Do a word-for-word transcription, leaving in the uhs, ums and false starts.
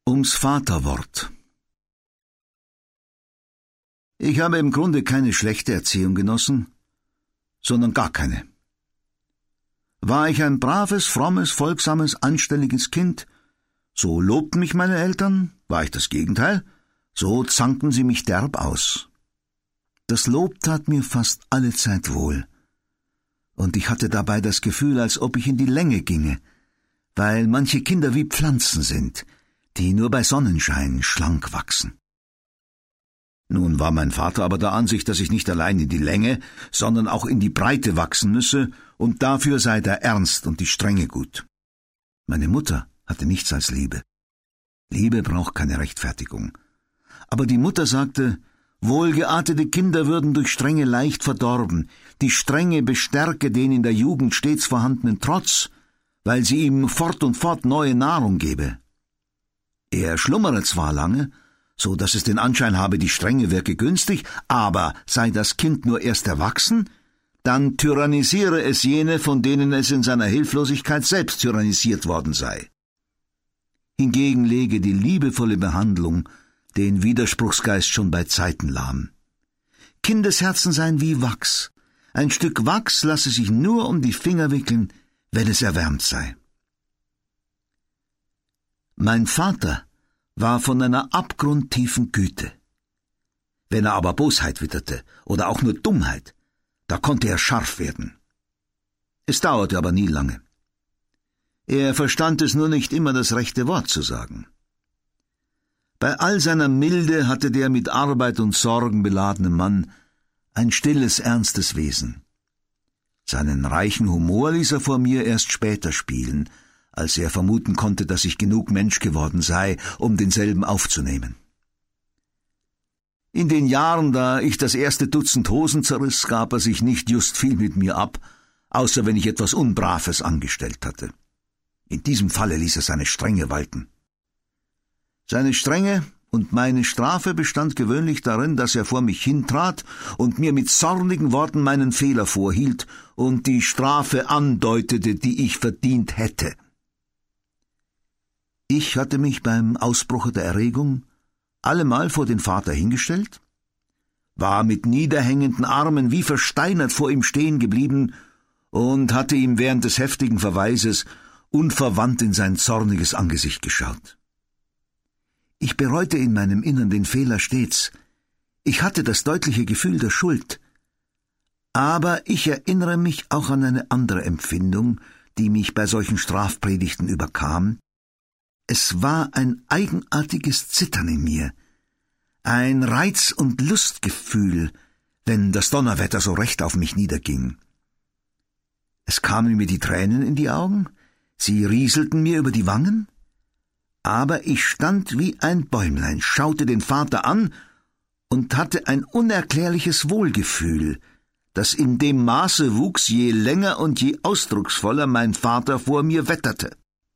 Ums Vaterwort. Ich habe im Grunde keine schlechte Erziehung genossen, sondern gar keine. War ich ein braves, frommes, folgsames, anständiges Kind, so lobten mich meine Eltern, war ich das Gegenteil, so zankten sie mich derb aus. Das Lob tat mir fast allezeit wohl, und ich hatte dabei das Gefühl, als ob ich in die Länge ginge, weil manche Kinder wie Pflanzen sind, die nur bei Sonnenschein schlank wachsen. Nun war mein Vater aber der Ansicht, dass ich nicht allein in die Länge, sondern auch in die Breite wachsen müsse, und dafür sei der Ernst und die Strenge gut. Meine Mutter hatte nichts als Liebe. Liebe braucht keine Rechtfertigung. Aber die Mutter sagte, wohlgeartete Kinder würden durch Strenge leicht verdorben, die Strenge bestärke den in der Jugend stets vorhandenen Trotz, weil sie ihm fort und fort neue Nahrung gebe. Er schlummere zwar lange, so dass es den Anschein habe, die Strenge wirke günstig, aber sei das Kind nur erst erwachsen, dann tyrannisiere es jene, von denen es in seiner Hilflosigkeit selbst tyrannisiert worden sei. Hingegen lege die liebevolle Behandlung den Widerspruchsgeist schon bei Zeiten lahm. Kindesherzen seien wie Wachs. Ein Stück Wachs lasse sich nur um die Finger wickeln, wenn es erwärmt sei. Mein Vater war von einer abgrundtiefen Güte. Wenn er aber Bosheit witterte oder auch nur Dummheit, da konnte er scharf werden. Es dauerte aber nie lange. Er verstand es nur nicht immer, das rechte Wort zu sagen. Bei all seiner Milde hatte der mit Arbeit und Sorgen beladene Mann ein stilles, ernstes Wesen. Seinen reichen Humor ließ er vor mir erst später spielen, als er vermuten konnte, dass ich genug Mensch geworden sei, um denselben aufzunehmen. In den Jahren, da ich das erste Dutzend Hosen zerriss, gab er sich nicht just viel mit mir ab, außer wenn ich etwas Unbraves angestellt hatte. In diesem Falle ließ er seine Strenge walten. Seine Strenge und meine Strafe bestand gewöhnlich darin, dass er vor mich hintrat und mir mit zornigen Worten meinen Fehler vorhielt und die Strafe andeutete, die ich verdient hätte. Ich hatte mich beim Ausbruche der Erregung allemal vor den Vater hingestellt, war mit niederhängenden Armen wie versteinert vor ihm stehen geblieben und hatte ihm während des heftigen Verweises unverwandt in sein zorniges Angesicht geschaut. Ich bereute in meinem Innern den Fehler stets. Ich hatte das deutliche Gefühl der Schuld. Aber ich erinnere mich auch an eine andere Empfindung, die mich bei solchen Strafpredigten überkam. Es war ein eigenartiges Zittern in mir, ein Reiz- und Lustgefühl, wenn das Donnerwetter so recht auf mich niederging. Es kamen mir die Tränen in die Augen, sie rieselten mir über die Wangen, aber ich stand wie ein Bäumlein, schaute den Vater an und hatte ein unerklärliches Wohlgefühl, das in dem Maße wuchs, je länger und je ausdrucksvoller mein Vater vor mir wetterte.